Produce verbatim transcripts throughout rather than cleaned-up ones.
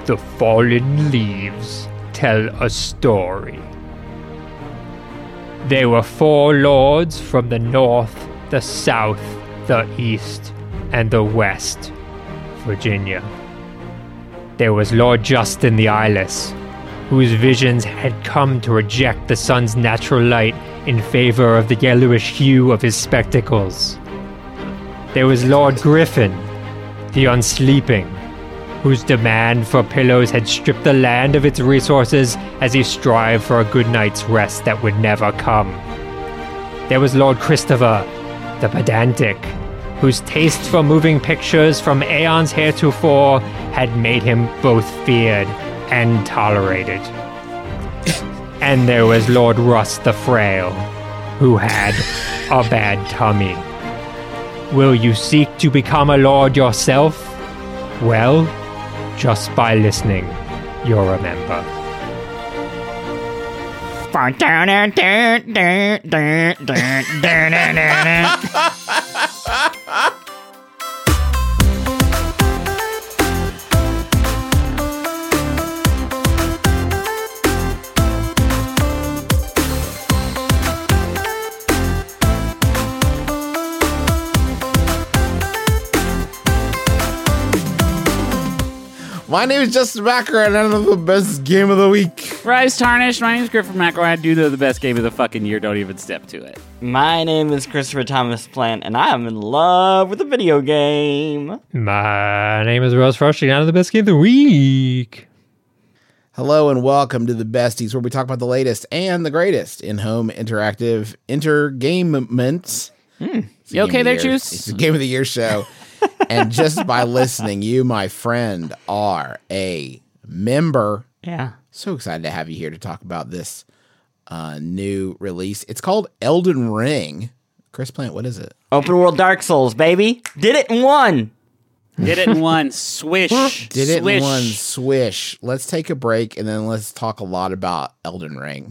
The fallen leaves tell a story. There were four lords from the north, the south, the east, and the west, Virginia. There was Lord Justin the Eyeless, whose visions had come to reject the sun's natural light in favor of the yellowish hue of his spectacles. There was Lord Griffin, the Unsleeping, whose demand for pillows had stripped the land of its resources as he strived for a good night's rest that would never come. There was Lord Christopher, the Pedantic, whose taste for moving pictures from aeons heretofore had made him both feared and tolerated. And there was Lord Russ the Frail, who had a bad tummy. Will you seek to become a lord yourself? Well, just by listening, you'll remember. My name is Justin Backer, and I know the best game of the week. Rise Tarnished. My name is Griffin McElroy. I do know the best game of the fucking year. Don't even step to it. My name is Christopher Thomas Plant, and I am in love with a video game. My name is Rose Frost, and I know the best game of the week. Hello and welcome to the Besties, where we talk about the latest and the greatest in home interactive entertainments. Mm. You okay there, Juice? It's the Game of the Year show. And just by listening, you, my friend, are a member. Yeah. So excited to have you here to talk about this uh, new release. It's called Elden Ring. Chris Plant, what is it? Open world Dark Souls, baby. Did it in one. Did it in one. Swish. Did it Swish. in one. Swish. Let's take a break and then let's talk a lot about Elden Ring.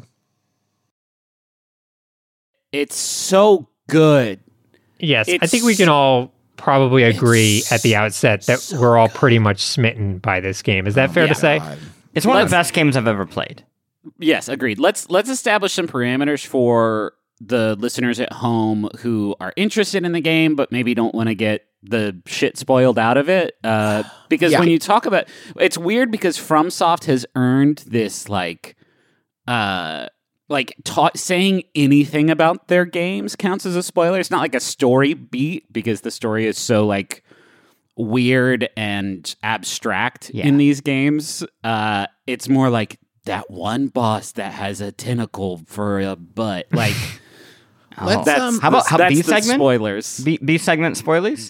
It's so good. Yes, It's I think we can all probably agree It's at the outset that so we're all good. pretty much smitten by this game. Is that fair yeah. to say? God. It's one Let's- of the best games I've ever played. Yes, agreed. Let's let's establish some parameters for the listeners at home who are interested in the game but maybe don't want to get the shit spoiled out of it. Uh, because Yeah. when you talk about, it's weird because FromSoft has earned this like, uh, like ta- saying anything about their games counts as a spoiler. It's not like a story beat because the story is so like weird and abstract Yeah. in these games. Uh, it's more like that one boss that has a tentacle for a butt. Like, Let's, that's um, How about- how that's B the segment? spoilers. B, B segment spoilers?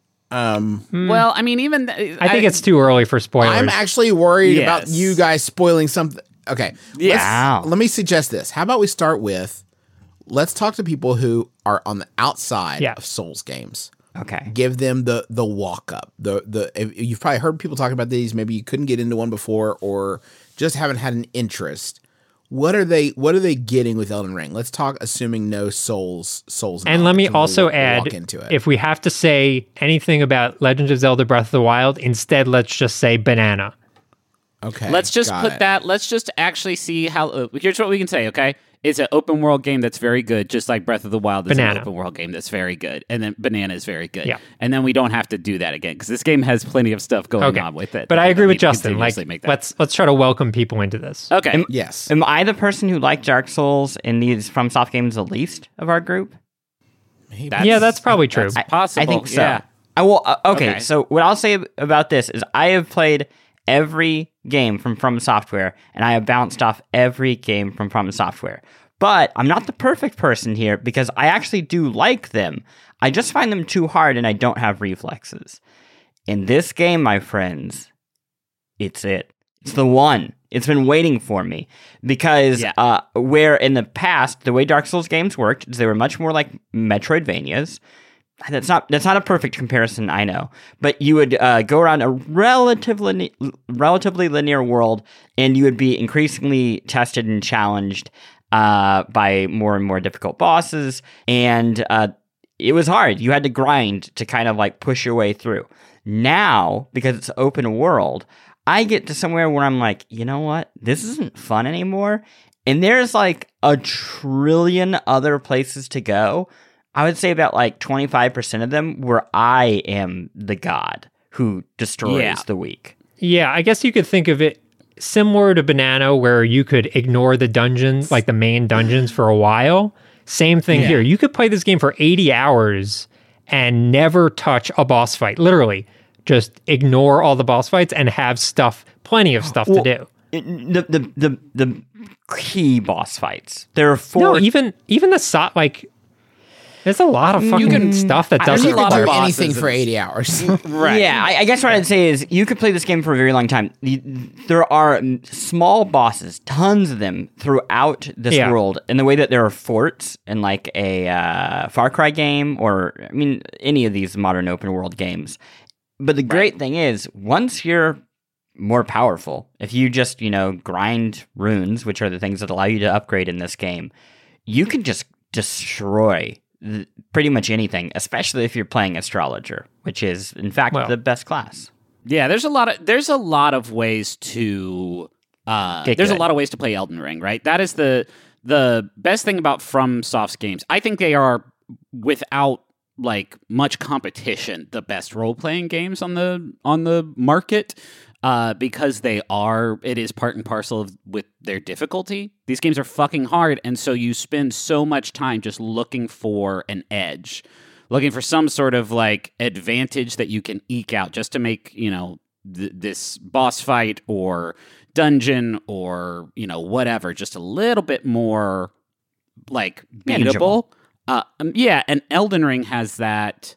Um, Well, I mean, even th- I think it's too early for spoilers. I'm actually worried Yes. about you guys spoiling something. Okay. Yeah. let's- Wow. Let me suggest this. How about we start with, let's talk to people who are on the outside Yeah. of Souls games. Okay. Give them the the walk up. The the if you've probably heard people talking about these. Maybe you couldn't get into one before, or just haven't had an interest. What are they? What are they getting with Elden Ring? Let's talk. Assuming no Souls Souls. And let me knowledge, we'll also walk add, into it. if we have to say anything about Legend of Zelda Breath of the Wild, instead let's just say banana. okay, let's just got put it. that. Let's just actually see how. Uh, here's what we can say. Okay, it's an open world game that's very good, just like Breath of the Wild is Banana. an open world game that's very good, and then Banana is very good. Yeah. And then we don't have to do that again because this game has plenty of stuff going Okay, on with it. but that I agree we with Justin. Like, continuously make that. let's let's try to welcome people into this. Okay. Am- Yes. Am I the person who liked Dark Souls in these FromSoft games the least of our group? That's- Yeah, that's probably true. That's possible. I think so. Yeah. I will. Uh, okay, Okay. so what I'll say ab- about this is I have played every game from From Software, and I have bounced off every game from From Software. But I'm not the perfect person here because I actually do like them. I just find them too hard, and I don't have reflexes. In this game, my friends, it's it. It's the one. It's been waiting for me because Yeah. uh, where in the past the way Dark Souls games worked is they were much more like Metroidvanias. That's not that's not a perfect comparison, I know, but you would uh, go around a relatively relatively linear world, and you would be increasingly tested and challenged uh, by more and more difficult bosses, and uh, it was hard. You had to grind to kind of like push your way through. Now, because it's open world, I get to somewhere where I'm like, you know what? This isn't fun anymore. And there's like a trillion other places to go. I would say about like twenty-five percent of them where I am the god who destroys Yeah. the weak. Yeah, I guess you could think of it similar to Banana, where you could ignore the dungeons, like the main dungeons, for a while. Same thing Yeah. here. You could play this game for eighty hours and never touch a boss fight. Literally, just ignore all the boss fights and have stuff, plenty of stuff Well, to do. It, the, the the the key boss fights. There are four. No, even even the so like. There's a lot of fucking can- stuff that I- doesn't there's a lot do of require. bosses anything for and- eighty hours. Right. Yeah, I, I guess what I'd say is you could play this game for a very long time. The- There are mm, small bosses, tons of them throughout this Yeah. world, in the way that there are forts in like a uh, Far Cry game, or I mean, any of these modern open world games. But the great thing is, once you're more powerful, if you just you know grind runes, which are the things that allow you to upgrade in this game, you can just destroy th- pretty much anything, especially if you're playing Astrologer, which is in fact Well, the best class. Yeah, there's a lot of there's a lot of ways to uh Get there's a good. lot of ways to play Elden Ring, right? That is the the best thing about FromSoft's games. I think they are, without like much competition, the best role-playing games on the on the market. Uh, because they are, it is part and parcel of, with their difficulty. These games are fucking hard, and so you spend so much time just looking for an edge, looking for some sort of like advantage that you can eke out just to make, you know, th- this boss fight or dungeon or, you know, whatever, just a little bit more like Manageable. beatable. Uh, um, yeah, and Elden Ring has that,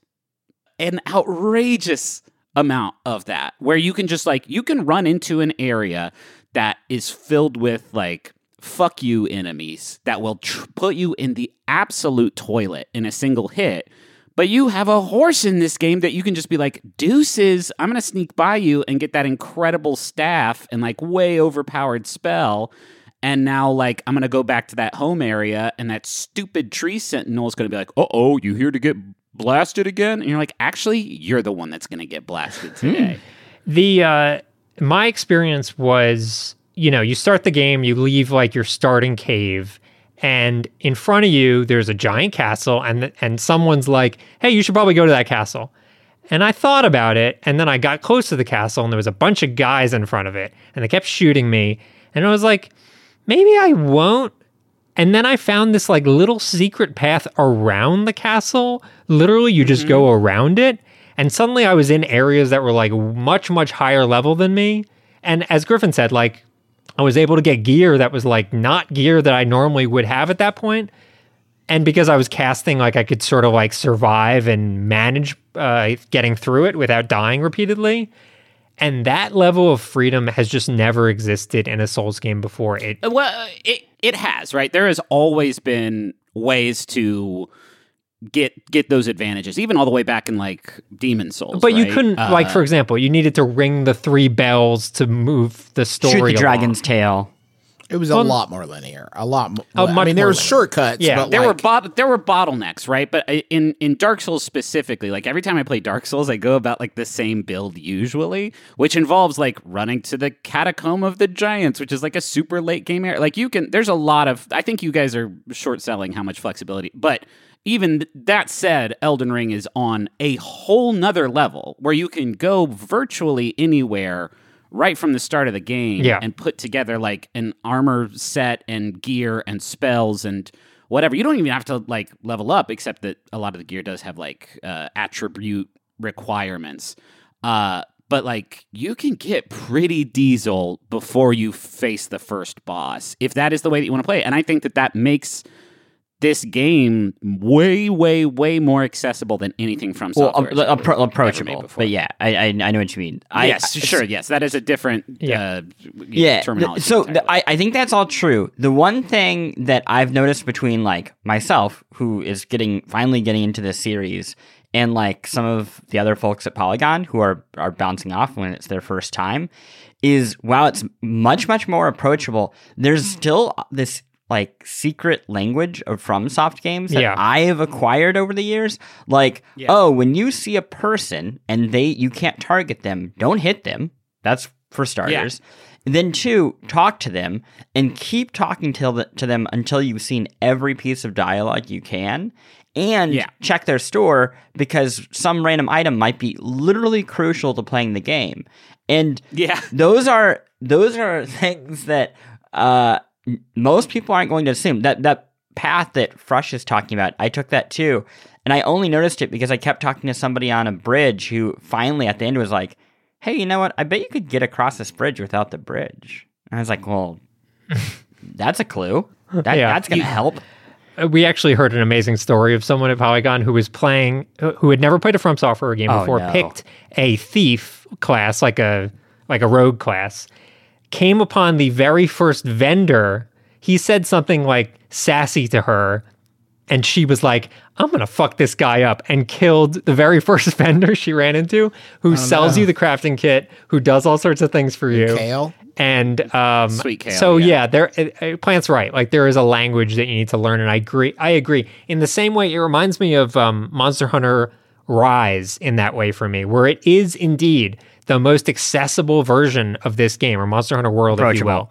an outrageous amount of that, where you can just like, you can run into an area that is filled with like fuck you enemies that will tr- put you in the absolute toilet in a single hit. But you have a horse in this game that you can just be like, deuces, I'm going to sneak by you and get that incredible staff and like way overpowered spell. And now, like, I'm going to go back to that home area, and that stupid tree sentinel is going to be like, uh-oh, you here to get blasted again? And you're like, actually, you're the one that's going to get blasted today. The uh, my experience was, you know, you start the game, you leave like your starting cave, and in front of you there's a giant castle, and and someone's like, "Hey, you should probably go to that castle." And I thought about it, and then I got close to the castle, and there was a bunch of guys in front of it, and they kept shooting me, and I was like, maybe I won't. And then I found this like little secret path around the castle. Literally, you just go around it. And suddenly I was in areas that were like much, much higher level than me. And as Griffin said, like I was able to get gear that was like not gear that I normally would have at that point. And because I was casting, like I could sort of like survive and manage uh, getting through it without dying repeatedly. And that level of freedom has just never existed in a Souls game before. It Well, it it has, right? There has always been ways to get get those advantages, even all the way back in like Demon Souls. But you right? couldn't, Uh, like, for example, you needed to ring the three bells to move the story Shoot the along. dragon's tail. It was a Well, lot more linear. A lot more. Oh, I much mean, there more were linear. shortcuts. Yeah, but there were like, bot- there were bottlenecks, right? But in in Dark Souls specifically, like every time I play Dark Souls, I go about like the same build usually, which involves like running to the Catacomb of the Giants, which is like a super late game area. Like you can, there's a lot of. I think you guys are short selling how much flexibility, but. Even th- that said, Elden Ring is on a whole nother level where you can go virtually anywhere right from the start of the game Yeah. and put together like an armor set and gear and spells and whatever. You don't even have to like level up, except that a lot of the gear does have like uh, attribute requirements. Uh, but like you can get pretty diesel before you face the first boss, if that is the way that you want to play it. And I think that that makes this game way, way, way more accessible than anything from Well, software. appro- has ever- appro- ever made approachable. before. But yeah, I, I I know what you mean. I, yes, I- sure. Yes, that is a different Yeah. uh, Yeah. terminology. th- so entirely. the, I, I think that's all true. The one thing that I've noticed between like myself, who is getting finally getting into this series, and like some of the other folks at Polygon who are are bouncing off when it's their first time, is while it's much much more approachable, there's still this like secret language of FromSoft games that Yeah. I have acquired over the years. Like, Yeah. oh, when you see a person and they you can't target them, don't hit them. That's for starters. And then two, talk to them and keep talking to, the, to them until you've seen every piece of dialogue you can. And Yeah. check their store because some random item might be literally crucial to playing the game. And Yeah. those are those are things that uh, n- most people aren't going to assume. That that path that Frush is talking about, I took that too. And I only noticed it because I kept talking to somebody on a bridge who finally at the end was like, hey, you know what? I bet you could get across this bridge without the bridge. And I was like, well, that's a clue. That, Yeah. That's going to help. Uh, We actually heard an amazing story of someone at Polygon who was playing, who had never played a From Software game Oh, before, no. picked a thief class, like a like a rogue class, came upon the very first vendor. He said something like sassy to her, and she was like, I'm going to fuck this guy up, and killed the very first vendor she ran into, who sells no. you the crafting kit, who does all sorts of things for you. Kale. And um, Sweet kale, so yeah. yeah, there it, it, Plant's right. Like there is a language that you need to learn, and I agree. I agree. In the same way, it reminds me of um, Monster Hunter Rise in that way for me, where it is indeed the most accessible version of this game, or Monster Hunter World, if you will.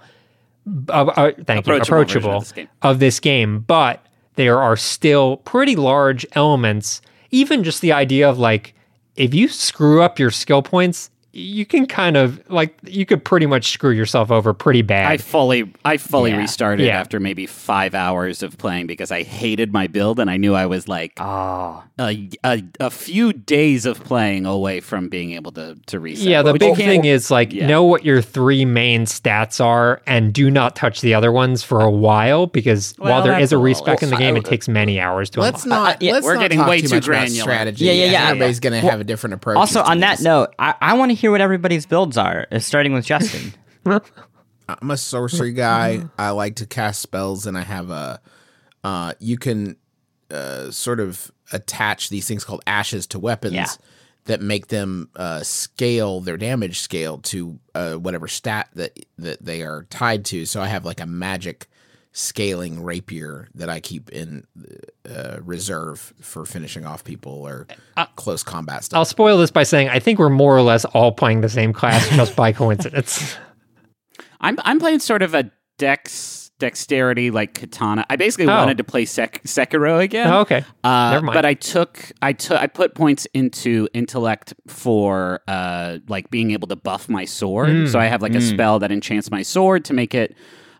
Uh, uh, thank you. Approachable version Approachable of this game. of this game, but there are still pretty large elements. Even just the idea of like, if you screw up your skill points, you can kind of like you could pretty much screw yourself over pretty bad. I fully, I fully Yeah. restarted Yeah. after maybe five hours of playing because I hated my build and I knew I was like Oh, a, a, a few days of playing away from being able to to reset. yeah, the Which you big can't- thing is like yeah. know what your three main stats are and do not touch the other ones for a while because Well, while there that's is a a little- respec in the game, it takes many hours to Let's unlock. not. yeah, let's we're not getting talk way too too much about granular. strategy. Yeah, yeah, yeah. Everybody's going to Well, have a different approach. also, on that note, I, I want to hear what everybody's builds are, uh, starting with Justin. I'm a sorcery guy. I like to cast spells, and I have a. Uh, you can uh, sort of attach these things called ashes to weapons Yeah. that make them uh, scale their damage scale to uh, whatever stat that that they are tied to. So I have like a magic scaling rapier that I keep in uh, reserve for finishing off people or close combat stuff. I'll spoil this by saying I think we're more or less all playing the same class just by coincidence. I'm I'm playing sort of a dex dexterity like katana. I basically Oh. wanted to play Sek- Sekiro again. Oh, okay. Uh, Never mind. But I took I took I put points into intellect for uh like being able to buff my sword. Mm. So I have like a spell that enchants my sword to make it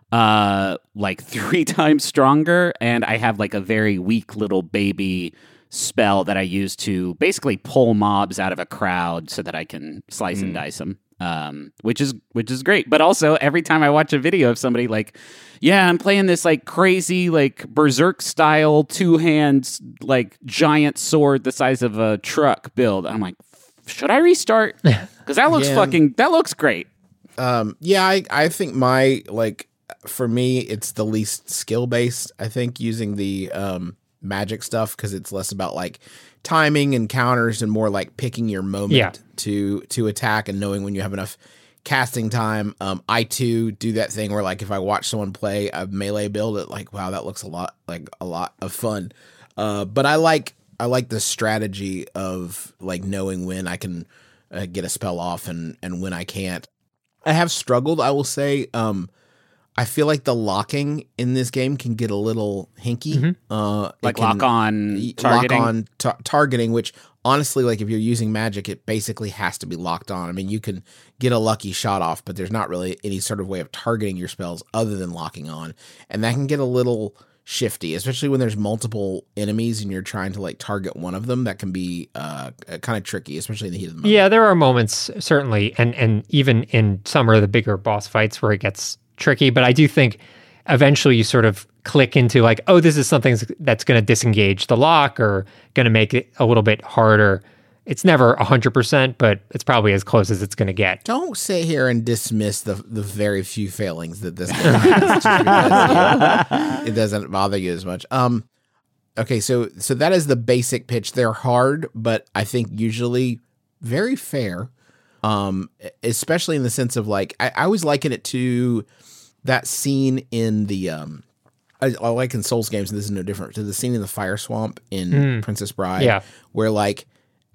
uh like three times stronger, and I have like a very weak little baby spell that I use to basically pull mobs out of a crowd so that I can slice and dice them. Um, which is which is great, but also every time I watch a video of somebody like, yeah, I'm playing this like crazy like berserk style two hands like giant sword the size of a truck build, I'm like, should I restart? Because that looks Yeah. fucking that looks great. Um, yeah, I, I think my, like, for me, it's the least skill based, I think, using the um, magic stuff because it's less about like timing and counters and more like picking your moment Yeah. to to attack and knowing when you have enough casting time. Um, I too do that thing where like if I watch someone play a melee build, it like, wow, that looks a lot like a lot of fun. Uh, but I like I like the strategy of like knowing when I can uh, get a spell off and and when I can't. I have struggled, I will say. Um, I feel like the locking in this game can get a little hinky. Uh, it Like can- lock on y- targeting. lock on ta- targeting, which honestly, like if you're using magic, it basically has to be locked on. I mean, you can get a lucky shot off, but there's not really any sort of way of targeting your spells other than locking on, and that can get a little shifty, especially when there's multiple enemies and you're trying to like target one of them. That can be uh, kind of tricky, especially in the heat of the moment. Yeah, there are moments certainly, and and even in some of the bigger boss fights where it gets tricky. But I do think eventually you sort of click into like, oh, this is something that's going to disengage the lock or going to make it a little bit harder. It's never a hundred percent, but it's probably as close as it's going to get. Don't sit here and dismiss the the very few failings that this game has just because, yeah, it doesn't bother you as much. Um, okay, so so that is the basic pitch. They're hard, but I think usually very fair. Um, especially in the sense of like I, I always liken it to that scene in the um, I, I like in Souls games, and this is no different to the scene in the fire swamp in Princess Bride, Yeah. where like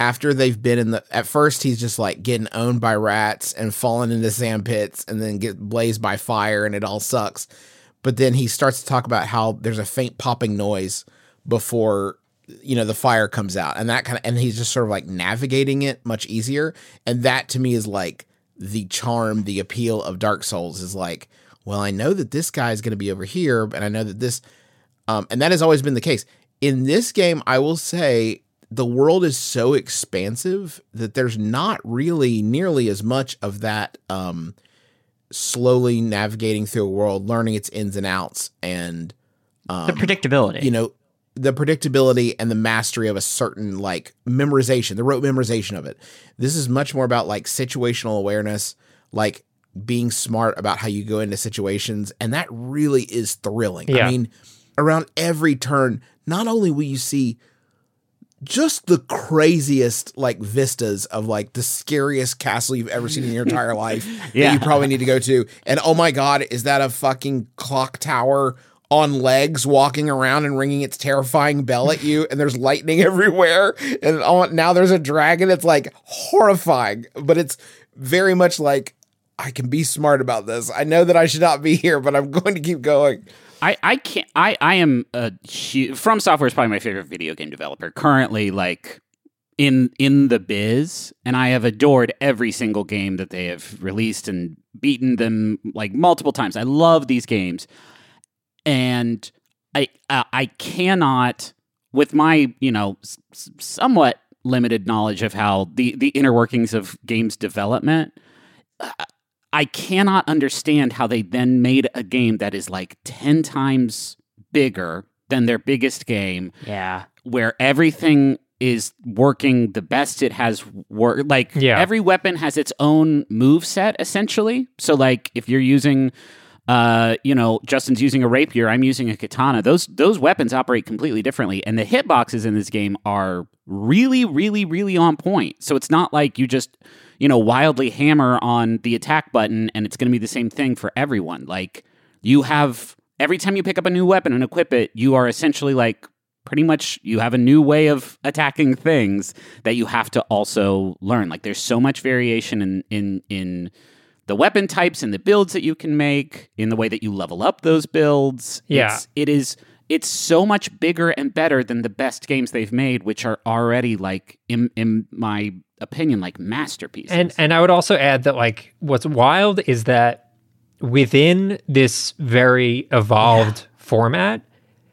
after they've been in the, at first he's just like getting owned by rats and falling into sand pits and then get blazed by fire and it all sucks. But then he starts to talk about how there's a faint popping noise before, you know, the fire comes out, and that kind of, and he's just sort of like navigating it much easier. And that to me is like the charm, the appeal of Dark Souls is like, well, I know that this guy is going to be over here, and I know that this, um, and that has always been the case. In this game, I will say the world is so expansive that there's not really nearly as much of that, um, slowly navigating through a world, learning its ins and outs, and um, the predictability, you know, the predictability and the mastery of a certain like memorization, the rote memorization of it. This is much more about like situational awareness, like being smart about how you go into situations. And that really is thrilling. Yeah. I mean, around every turn, not only will you see just the craziest like vistas of like the scariest castle you've ever seen in your entire life Yeah. that you probably need to go to. And oh my God, is that a fucking clock tower on legs walking around and ringing its terrifying bell at you, and there's lightning everywhere, and oh, now there's a dragon. It's like horrifying, but it's very much like, I can be smart about this. I know that I should not be here, but I'm going to keep going. I, I can't I, I am a huge, From Software is probably my favorite video game developer currently, like in in the biz, and I have adored every single game that they have released and beaten them like multiple times. I love these games. And I uh, I cannot, with my, you know, s- somewhat limited knowledge of how the, the inner workings of games development, uh, I cannot understand how they then made a game that is like ten times bigger than their biggest game, yeah, where everything is working the best it has worked. Like Yeah. every weapon has its own move set, essentially. So like if you're using... Uh, you know, Justin's using a rapier, I'm using a katana. Those those weapons operate completely differently, and the hitboxes in this game are really, really, really on point. So it's not like you just, you know, wildly hammer on the attack button and it's going to be the same thing for everyone. Like you have, every time you pick up a new weapon and equip it, you are essentially like pretty much you have a new way of attacking things that you have to also learn. Like there's so much variation in in in the weapon types and the builds that you can make, in the way that you level up those builds. Yeah. It's, it is, it's so much bigger and better than the best games they've made, which are already like, in, in my opinion, like masterpieces. And and I would also add that like what's wild is that within this very evolved format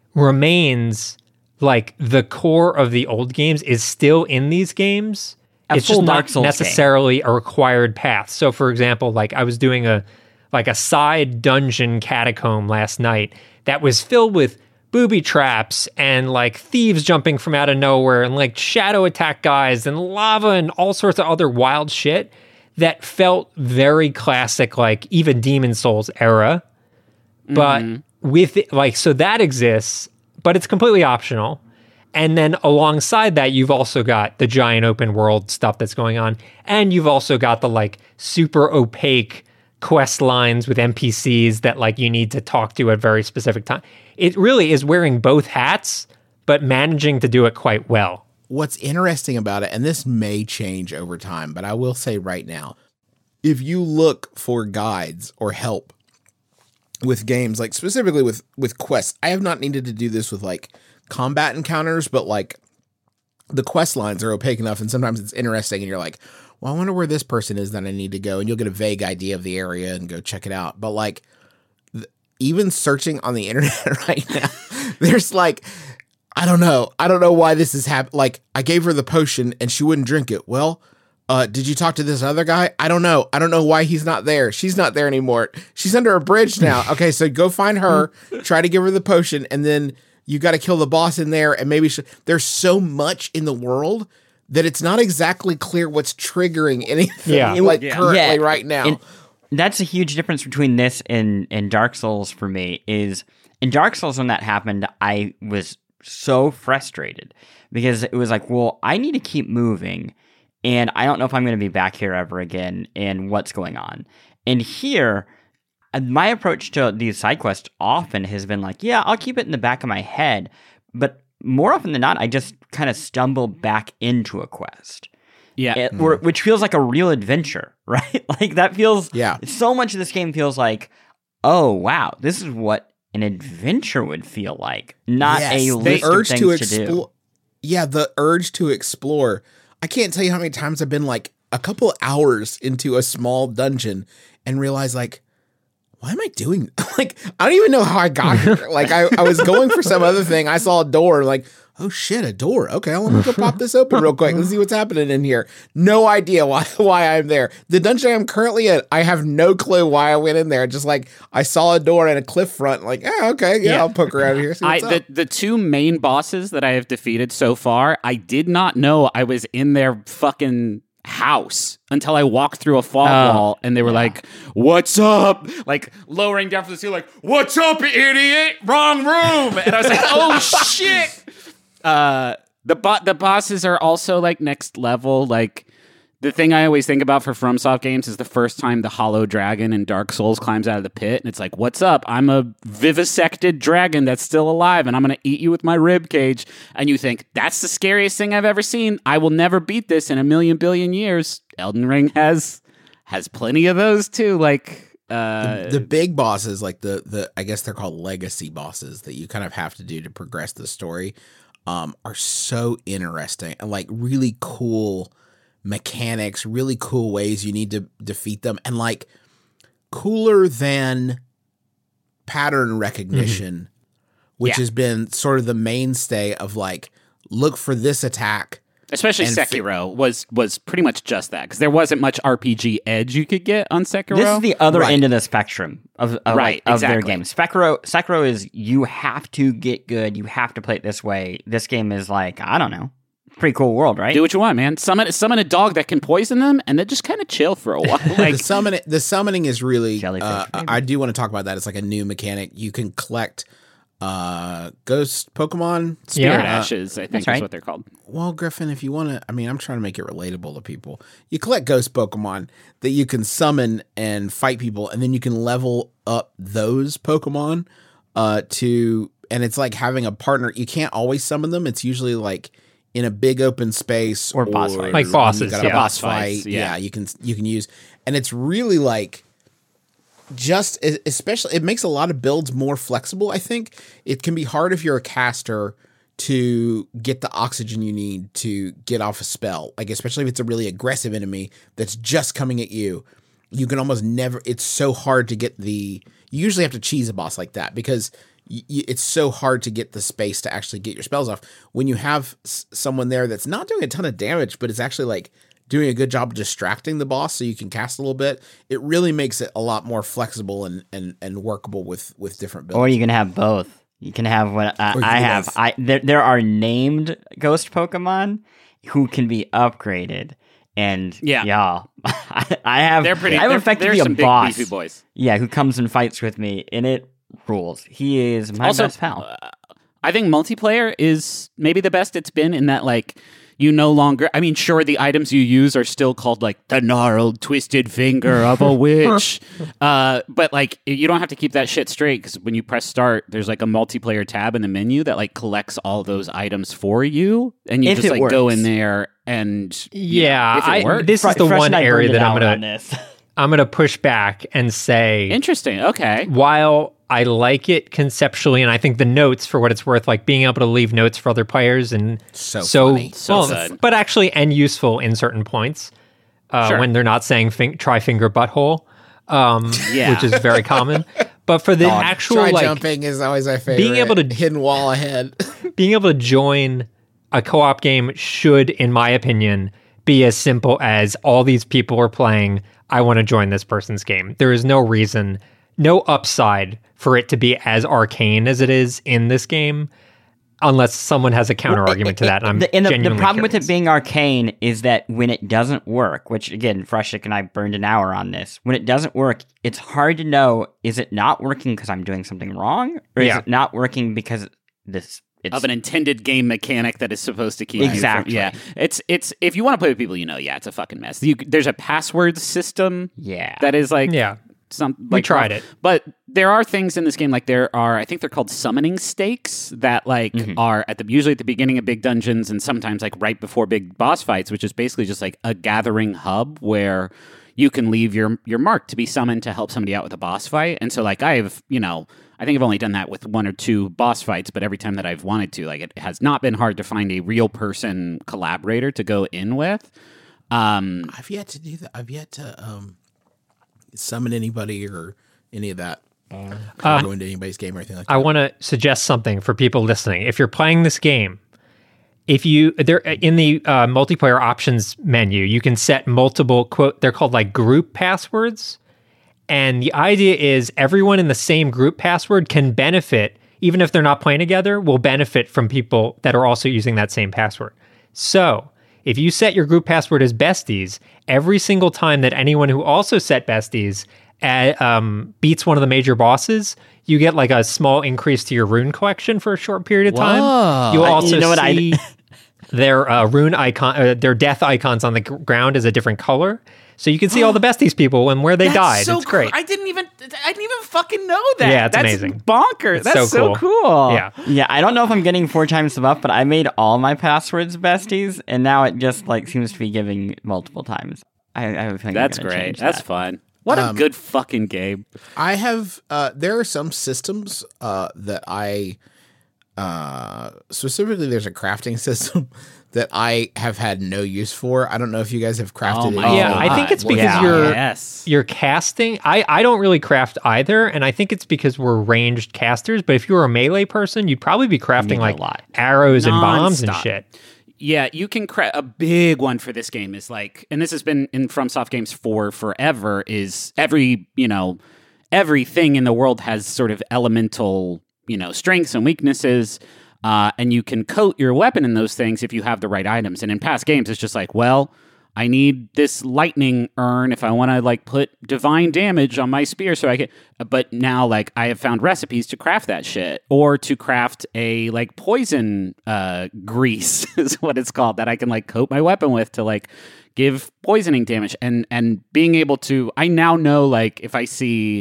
remains like the core of the old games is still in these games. A It's full just Dark not Souls necessarily a required path. So for example, like I was doing a like a side dungeon catacomb last night that was filled with booby traps and like thieves jumping from out of nowhere and like shadow attack guys and lava and all sorts of other wild shit that felt very classic, like even Demon Souls era. But with it, like, so that exists, but it's completely optional. And then alongside that, you've also got the giant open world stuff that's going on. And you've also got the like super opaque quest lines with N P Cs that like you need to talk to at very specific time. It really is wearing both hats, but managing to do it quite well. What's interesting about it, and this may change over time, but I will say right now, if you look for guides or help with games, like specifically with, with quests, I have not needed to do this with like combat encounters, but like the quest lines are opaque enough, and sometimes it's interesting and you're like, well, I wonder where this person is that I need to go, and you'll get a vague idea of the area and go check it out. But like th- even searching on the internet right now, there's like, I don't know. I don't know why this is happening. Like I gave her the potion and she wouldn't drink it. Well, uh, did you talk to this other guy? I don't know. I don't know why he's not there. She's not there anymore. She's under a bridge now. Okay, so go find her, try to give her the potion, and then you got to kill the boss in there, and maybe she, there's so much in the world that it's not exactly clear what's triggering anything Yeah. like Yeah. currently Yeah, right now. and that's a huge difference between this and, and Dark Souls for me. Is in Dark Souls, when that happened, I was so frustrated because it was like, well, I need to keep moving, and I don't know if I'm going to be back here ever again, and what's going on. And here, my approach to these side quests often has been like, yeah, I'll keep it in the back of my head, but more often than not, I just kind of stumble back into a quest. Yeah. It, or, which feels like a real adventure, right? Like that feels, Yeah. so much of this game feels like, oh, wow, this is what an adventure would feel like, not Yes, a the list of urge things to to, explore. do. Yeah, the urge to explore. I can't tell you how many times I've been like a couple hours into a small dungeon and realized like, why am I doing like I don't even know how I got here. Like I, I was going for some other thing. I saw a door, like, oh shit, a door. Okay, let me go pop this open real quick. Let's see what's happening in here. No idea why why I'm there. The dungeon I'm currently in, I have no clue why I went in there. Just like I saw a door and a cliff front, like, oh, okay, yeah, Yeah. I'll poke around here. See I what's the, up. the two main bosses that I have defeated so far, I did not know I was in their fucking house until I walked through a fog Oh, wall and they were like, "What's up?" Like lowering down from the ceiling, like, "What's up, idiot? Wrong room." And I was like, "Oh shit." Uh the bo- the bosses are also like next level. Like the thing I always think about for FromSoft games is the first time the Hollow Dragon in Dark Souls climbs out of the pit, and it's like, "What's up? I'm a vivisected dragon that's still alive, and I'm going to eat you with my rib cage." And you think that's the scariest thing I've ever seen. I will never beat this in a million billion years. Elden Ring has has plenty of those too. Like uh, the, the big bosses, like the the I guess they're called legacy bosses that you kind of have to do to progress the story, um, are so interesting and like really cool mechanics, really cool ways you need to defeat them, and like cooler than pattern recognition, mm-hmm. which Yeah. has been sort of the mainstay of like, look for this attack. especially and Sekiro was was pretty much just that because there wasn't much R P G edge you could get on Sekiro. This is the other Right. end of the spectrum of, of, Right, like, of their exactly. games. Sekiro, Sekiro is you have to get good, you have to play it this way. This game is like, I don't know, pretty cool world, right? Do what you want, man. Summon summon a dog that can poison them, and then just kind of chill for a while. Like the summon, the summoning is really. Jellyfish, Uh, maybe? I do want to talk about that. It's like a new mechanic. You can collect uh, ghost Pokemon. Spirit Yeah. Ashes, I think That's is right. what they're called. Well, Griffin, if you want to, I mean, I'm trying to make it relatable to people. You collect ghost Pokemon that you can summon and fight people, and then you can level up those Pokemon uh, to, and it's like having a partner. You can't always summon them. It's usually like in a big open space Or boss fight. Like when you bosses, got a yeah. boss Boss fights, fight. yeah. Yeah, you can you can use, and it's really like. Just especially, it makes a lot of builds more flexible. I think it can be hard if you're a caster to get the oxygen you need to get off a spell. Like, especially if it's a really aggressive enemy that's just coming at you, you can almost never, it's so hard to get the, you usually have to cheese a boss like that because y- y- it's so hard to get the space to actually get your spells off. When you have s- someone there that's not doing a ton of damage, but it's actually like doing a good job of distracting the boss so you can cast a little bit, it really makes it a lot more flexible and, and, and workable with, with different builds. Or you can have both. You can have what uh, Or you I can have. have- I there, there are named ghost Pokemon who can be upgraded, and Yeah. y'all, I, I have. They're pretty. I have they're, effectively they're a some boss. big beefy boys. Yeah, who comes and fights with me, and it rules. He is my Also, best pal. uh, I think multiplayer is maybe the best it's been in that like you no longer. I mean, sure, the items you use are still called like the gnarled, twisted finger of a witch, uh, but like you don't have to keep that shit straight because when you press start, there's like a multiplayer tab in the menu that like collects all those items for you, and you If just it like go works. in there and you Yeah, know, if it I, works. this is the Fresh one and I area burned it that I'm out on gonna this. I'm gonna push back and say, Interesting. Okay. while I like it conceptually, and I think the notes, for what it's worth, like being able to leave notes for other players, and So so, funny. So well, good. but actually and useful in certain points uh, Sure. when they're not saying fin- try finger butthole, um, Yeah. which is very common. But for the actual Try like jumping is always my favorite. being able to- hidden wall ahead. being able to join a co-op game should, in my opinion, be as simple as all these people are playing. I want to join this person's game. There is no reason, no upside for it to be as arcane as it is in this game, unless someone has a counter argument to that. And I'm The, and the, the genuinely problem with curious. it being arcane is that when it doesn't work, which again, Freshik and I burned an hour on this. When it doesn't work, it's hard to know: is it not working because I'm doing something wrong, or Yeah. is it not working because this it's Of an intended game mechanic that is supposed to keep Exactly. You from, yeah, it's it's if you want to play with people, you know, yeah, it's a fucking mess. You, there's a password system yeah that is like yeah. something. We Like, tried it. but there are things in this game, like there are, I think they're called summoning stakes that like Mhm. are at the usually at the beginning of big dungeons and sometimes like right before big boss fights, which is basically just like a gathering hub where you can leave your your mark to be summoned to help somebody out with a boss fight. And so like I've, you know, I think I've only done that with one or two boss fights, but every time that I've wanted to, like it has not been hard to find a real person collaborator to go in with. Um, I've yet to do that. I've yet to um, summon anybody or any of that. Uh, Uh, go into anybody's game or anything like that. I want to suggest something for people listening. If you're playing this game, if you there in the uh, multiplayer options menu, you can set multiple quote. They're called like group passwords, and the idea is everyone in the same group password can benefit, even if they're not playing together, will benefit from people that are also using that same password. So if you set your group password as besties, every single time that anyone who also set besties uh, um, beats one of the major bosses, you get like a small increase to your rune collection for a short period of time. Whoa. You'll I- you also know what I- see their uh, rune icon, uh, their death icons on the gr- ground is a different color. So you can see all the besties people and where they That's died. so it's great. cool. I didn't even I didn't even fucking know that. Yeah, it's That's amazing. bonkers. It's That's so so cool. cool. Yeah. Yeah, I don't know if I'm getting four times the buff, but I made all my passwords besties, and now it just like seems to be giving multiple times. I, I have a feeling I'm That's gonna great. change That's that. fun. What a Um, good fucking game. I have. Uh, there are some systems uh, that I uh, specifically. There's a crafting system that I have had no use for. I don't know if you guys have crafted Oh it. my Yeah, I God. think it's because Yeah. you're yes. you're casting. I, I don't really craft either, and I think it's because we're ranged casters. But if you were a melee person, you'd probably be crafting need a like lot. arrows and bombs and Nonstop. shit. Yeah, you can cra- a big one for this game is like, and this has been in FromSoft games for forever. Is every you know everything in the world has sort of elemental you know strengths and weaknesses, uh, and you can coat your weapon in those things if you have the right items. And in past games, it's just like, well, I need this lightning urn if I want to like put divine damage on my spear, so I can. But now, like, I have found recipes to craft that shit, or to craft a like poison uh, grease is what it's called that I can like coat my weapon with to like give poisoning damage, and and being able to. I now know like if I see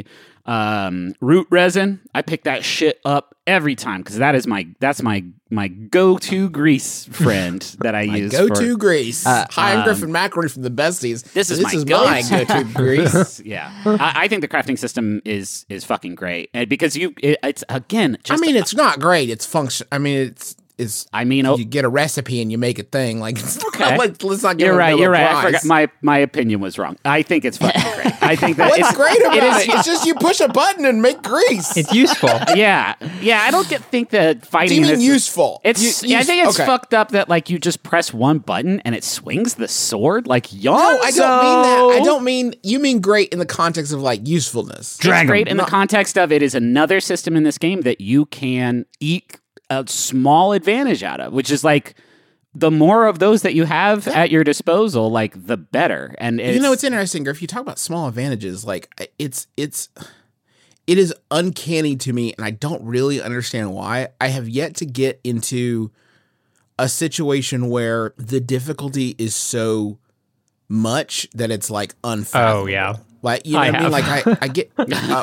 um, root resin, I pick that shit up every time because that is my that's my my go to grease friend that I My use. go-to for, grease. Uh, Hi, I'm um, Griffin McElroy from the Besties. This is this my is my go-to. go-to grease. yeah, I, I think the crafting system is is fucking great, and because you, it, it's again. Just, I mean, it's not great. It's function. I mean, it's it's. I mean, oh, You get a recipe and you make a thing. Like, it's Okay. not like, let's not give you're it a right. Nobel You're right. I Prize. forgot. My my opinion was wrong. I think it's fucking great. I think that What's it's great about it it, is- It's just you push a button and make grease. It's useful. Yeah, yeah. I don't get think that Do fighting. you mean this, useful? It's. You- yeah, I use- think it's okay. fucked up that like you just press one button and it swings the sword like Yonzo. No, I don't mean that. I don't mean you mean great in the context of like usefulness. It's great in No. the context of it is another system in this game that you can eke a small advantage out of, which is like the more of those that you have at your disposal, like the better. And it's, You know, it's interesting, Griff. You talk about small advantages. Like it's it's it is uncanny to me, and I don't really understand why. I have yet to get into a situation where the difficulty is so much that it's like unfathomable. Oh, yeah. Like, you know I what I mean? Like have. I, I get uh,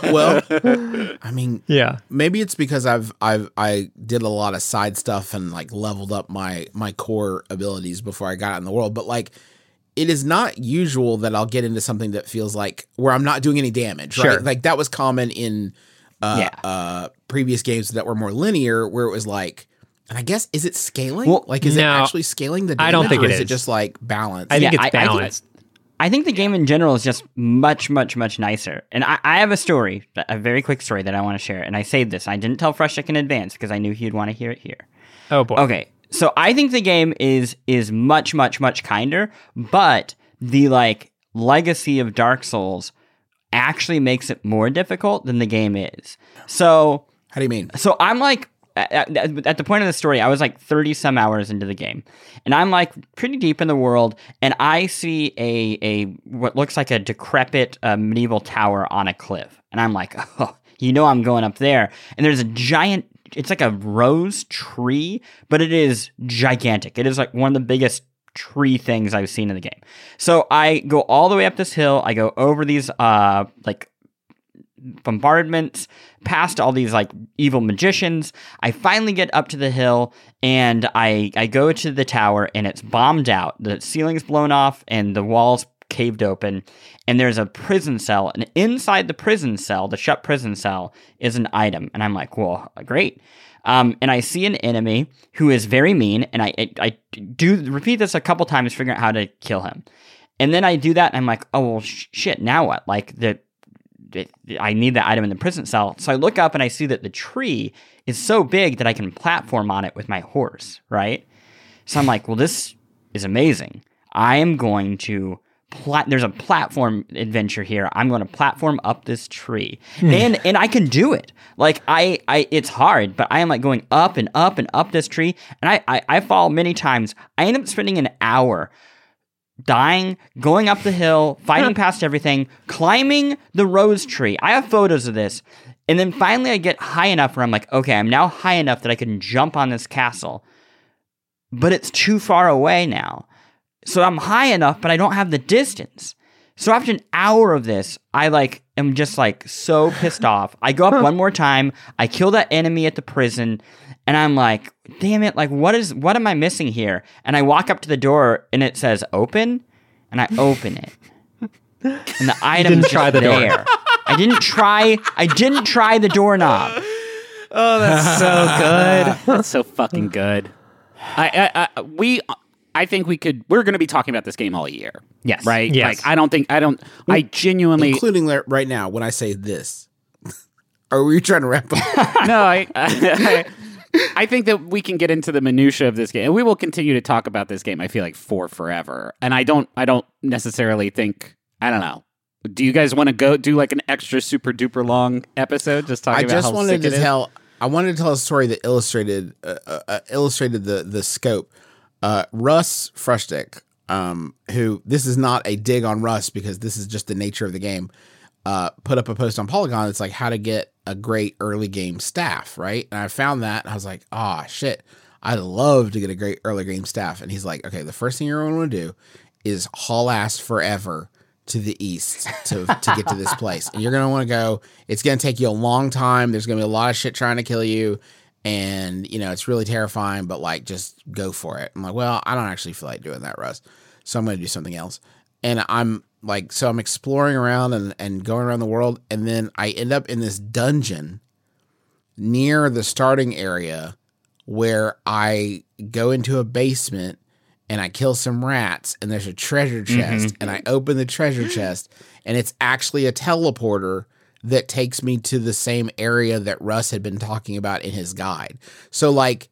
well, I mean, Yeah. maybe it's because I've I've I did a lot of side stuff and like leveled up my my core abilities before I got out in the world. But like, it is not usual that I'll get into something that feels like where I'm not doing any damage. Sure. Right? Like that was common in uh, Yeah. uh, previous games that were more linear, where it was like. And I guess is it scaling? Well, like, is it no, actually scaling the damage? I don't think or it is. It is. just like balance? I think Yeah, it's I- I think- balanced. I think the game in general is just much, much, much nicer. And I, I have a story, a very quick story that I want to share. And I saved this. I didn't tell Freshik in advance because I knew he'd want to hear it here. Oh boy. Okay, so I think the game is is much, much, much kinder, but the like legacy of Dark Souls actually makes it more difficult than the game is. So How do you mean? so I'm like, at, at, at the point of the story, I was like thirty some hours into the game, and I'm like pretty deep in the world, and I see a a what looks like a decrepit uh, medieval tower on a cliff, and I'm like, oh, you know, I'm going up there, and there's a giant. It's like a rose tree, but it is gigantic. It is like one of the biggest tree things I've seen in the game. So I go all the way up this hill. I go over these uh like bombardments, past all these like evil magicians. I finally get up to the hill and I I go to the tower and it's bombed out. The ceiling's blown off and the walls caved open, and there's a prison cell, and inside the prison cell, the shut prison cell, is an item. And I'm like, well, great. Um, and I see an enemy who is very mean, and I, I I do repeat this a couple times, figuring out how to kill him. And then I do that, and I'm like, oh, well, sh- shit, now what? Like, the, the I need that item in the prison cell. So I look up, and I see that the tree is so big that I can platform on it with my horse, right? So I'm like, well, this is amazing. I am going to... Pla- there's a platform adventure here. I'm going to platform up this tree, and and I can do it. Like I, I, it's hard, but I am like going up and up and up this tree, and I, I, I fall many times. I end up spending an hour dying, going up the hill, fighting past everything, climbing the rose tree. I have photos of this, and then finally I get high enough where I'm like, okay, I'm now high enough that I can jump on this castle, but it's too far away now. So I'm high enough, but I don't have the distance. So after an hour of this, I like am just like so pissed off. I go up one more time. I kill that enemy at the prison, and I'm like, damn it! Like, what is what am I missing here? And I walk up to the door, and it says open, and I open it, and the item's try the there. door. I didn't try. I didn't try the doorknob. Oh, that's so good. That's so fucking good. I, I, I we. I think we could. We're going to be talking about this game all year. Yes. Right. Yes. Like I don't think. I don't. I genuinely. Including le- right now when I say this. Are we trying to wrap up? No. I, I. I think that we can get into the minutia of this game, and we will continue to talk about this game. I feel like for forever, and I don't. I don't necessarily think. I don't know. Do you guys want to go do like an extra super duper long episode just talking I about just how wanted sick to it is? tell. I wanted to tell a story that illustrated uh, uh, illustrated the the scope. Uh, Russ Frushtick, um, who this is not a dig on Russ because this is just the nature of the game, uh, put up a post on Polygon. It's like how to get a great early game staff, right? And I found that and I was like, ah, oh, shit, I'd love to get a great early game staff. And he's like, okay, the first thing you're going to want to do is haul ass forever to the east to to get to this place, and you're going to want to go. It's going to take you a long time. There's going to be a lot of shit trying to kill you. And, you know, it's really terrifying, but like, just go for it. I'm like, well, I don't actually feel like doing that, Russ. So I'm going to do something else. And I'm like, so I'm exploring around and, and going around the world. And then I end up in this dungeon near the starting area where I go into a basement and I kill some rats and there's a treasure chest mm-hmm. and I open the treasure chest and it's actually a teleporter that takes me to the same area that Russ had been talking about in his guide. So like,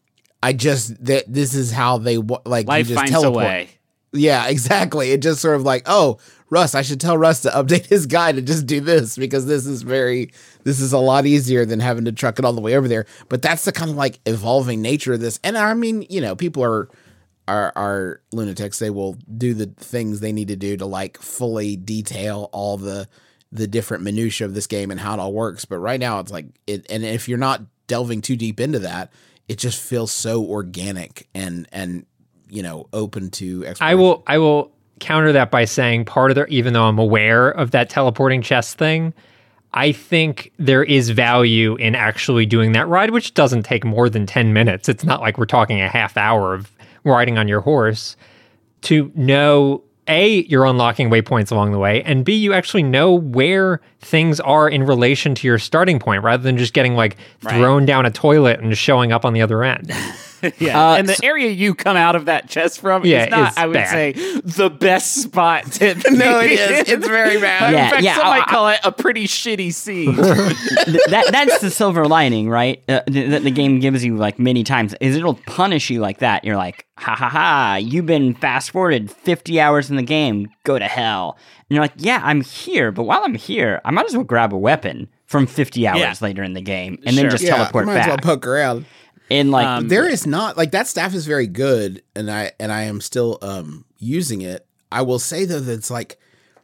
I just, that this is how they like, life you just finds teleport. a way. Yeah, exactly. It just sort of like, oh, Russ, I should tell Russ to update his guide and just do this because this is very, this is a lot easier than having to truck it all the way over there. But that's the kind of like evolving nature of this. And I mean, you know, people are, are, are lunatics. They will do the things they need to do to like fully detail all the, the different minutia of this game and how it all works. But right now it's like it, and if you're not delving too deep into that, it just feels so organic and, and, you know, open to exploration. I will, I will counter that by saying part of the, even though I'm aware of that teleporting chest thing, I think there is value in actually doing that ride, which doesn't take more than ten minutes. It's not like we're talking a half hour of riding on your horse to know A, you're unlocking waypoints along the way, and B, you actually know where things are in relation to your starting point rather than just getting like right. thrown down a toilet and just showing up on the other end. Yeah, Uh, and the so- area you come out of that chest from Yeah, is not, it's I would bad. say, the best spot to No, it is. It's very bad. Yeah, In fact, yeah, some I- might call it a pretty shitty scene. Th- that that's the silver lining, right? Uh, th- that the game gives you like many times is it'll punish you like that. You're like, ha ha ha! You've been fast forwarded fifty hours in the game. Go to hell. And you're like, yeah, I'm here, but while I'm here, I might as well grab a weapon from fifty hours Yeah. later in the game and then Sure. just Yeah, teleport might back. as well poke around. and like, Um, There is not like that staff is very good, and I and I am still um using it. I will say though that it's like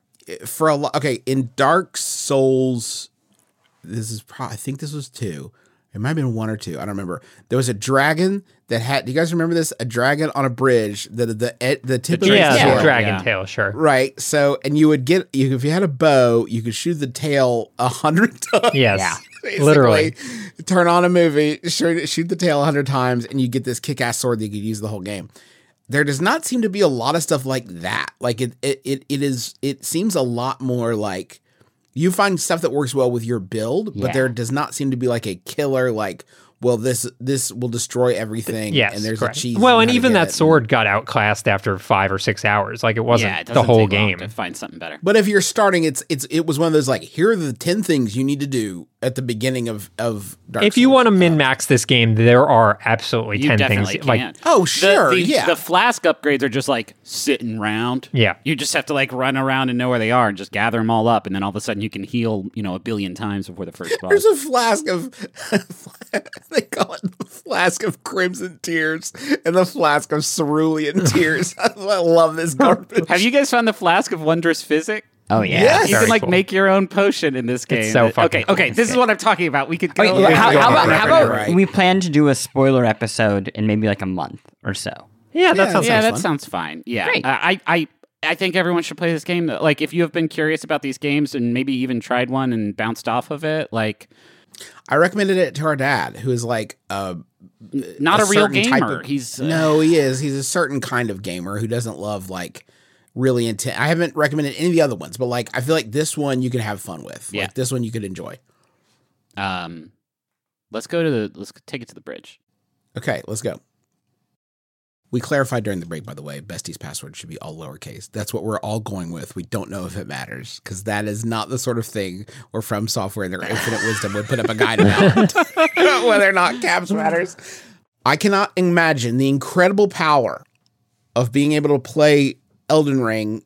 for a lot. Okay, in Dark Souls, this is probably I think this was two. It might have been one or two. I don't remember. There was a dragon that had. Do you guys remember this? A dragon on a bridge. The the the, the tip The of Yeah, its dragon the tail. dragon yeah. tail, sure. Right. So, and you would get you if you had a bow, you could shoot the tail a hundred times. Yes. Yeah. Basically, Literally. turn on a movie, shoot, shoot the tail a hundred times, and you get this kick-ass sword that you could use the whole game. There does not seem to be a lot of stuff like that. Like it, it, it, it is. It seems a lot more like you find stuff that works well with your build, but Yeah. there does not seem to be like a killer. Like, well, this this will destroy everything. Yes, and there's correct. a cheese. Well, on and how to even get that it. sword got outclassed after five or six hours. Like it wasn't yeah, it the doesn't whole take long game. to find something better. But if you're starting, it's it's it was one of those like here are the ten things you need to do at the beginning of of Dark If you Souls. want to min max this game, there are absolutely You ten definitely things. can. Like Oh, The- sure, the, yeah. The flask upgrades are just like sitting around. Yeah. You just have to like run around and know where they are and just gather them all up, and then all of a sudden you can heal, you know, a billion times before the first boss. There's a flask of they call it the flask of crimson tears and the flask of cerulean tears. I love this garbage. Have you guys found the flask of wondrous physic? Oh yeah. Yes. You Very can like cool. make your own potion in this game. so fucking okay, cool. okay. This is what I'm talking about. We could go. Okay, yeah, how, yeah, how yeah, about, yeah, how yeah, about right. we plan to do a spoiler episode in maybe like a month or so? yeah, that Yeah, sounds yeah, sounds that fun. sounds fine. Yeah, Great. Uh, I, I, I think everyone should play this game. Like, if you have been curious about these games and maybe even tried one and bounced off of it, like, I recommended it to our dad, who is like uh, not a, real certain type gamer. of- He's uh, no, he is. He's a certain kind of gamer who doesn't love like really intense. I haven't recommended any of the other ones, but like I feel like this one you could have fun with. Yeah. Like this one you could enjoy. Um, let's go to the. Let's take it to the bridge. Okay, let's go. We clarified during the break, by the way, Bestie's password should be all lowercase. That's what we're all going with. We don't know if it matters because that is not the sort of thing where From Software in their infinite wisdom would put up a guide about whether or not caps matters. I cannot imagine the incredible power of being able to play Elden Ring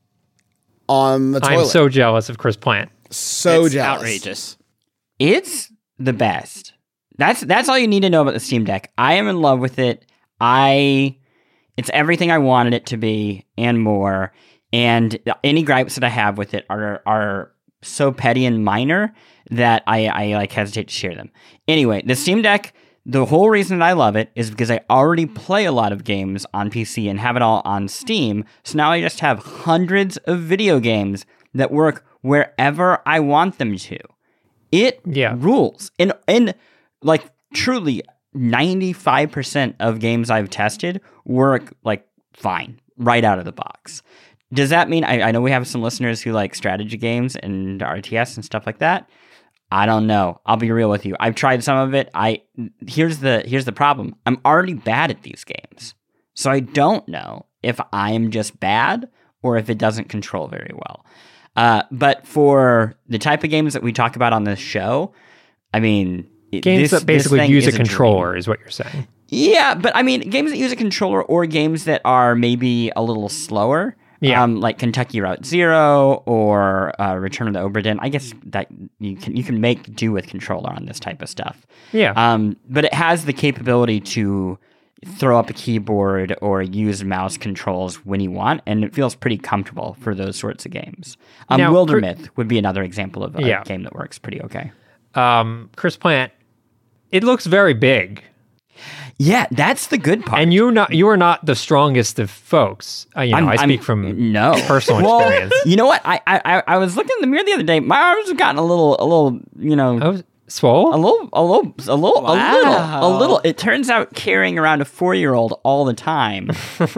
on the toilet. I'm so jealous of Chris Plant. so it's jealous. outrageous. It's the best. That's that's all you need to know about the Steam Deck. I am in love with it. I it's everything I wanted it to be and more. And any gripes that I have with it are are so petty and minor that I, I like hesitate to share them. Anyway, the Steam Deck, the whole reason that I love it is because I already play a lot of games on P C and have it all on Steam. So now I just have hundreds of video games that work wherever I want them to. It Yeah. rules. And and like truly ninety-five percent of games I've tested work like fine right out of the box. Does that mean I, I know we have some listeners who like strategy games and R T S and stuff like that? I don't know. I'll be real with you. I've tried some of it. I here's the here's the problem. I'm already bad at these games. So I don't know if I'm just bad or if it doesn't control very well. Uh, but for the type of games that we talk about on this show, I mean, it- Games this- that basically this thing use a is dream. controller is what you're saying. Yeah, but I mean, games that use a controller or games that are maybe a little slower. Yeah. Um, like Kentucky Route Zero or uh, Return of the Obra Dinn. I guess that you can you can make do with controller on this type of stuff. Yeah. Um, but it has the capability to throw up a keyboard or use mouse controls when you want, and it feels pretty comfortable for those sorts of games. Um, Now, Wilder for- Myth would be another example of a Yeah. game that works pretty okay. Um, Chris Plant, it looks very big. Yeah, that's the good part. And you're not you are not the strongest of folks. Uh, you know, I'm- I I'm- speak from no personal well, experience. You know what? I, I I was looking in the mirror the other day. My arms have gotten a little a little you know Oh, swole? a little a little a little a little a Wow. little. It turns out carrying around a four year old all the time.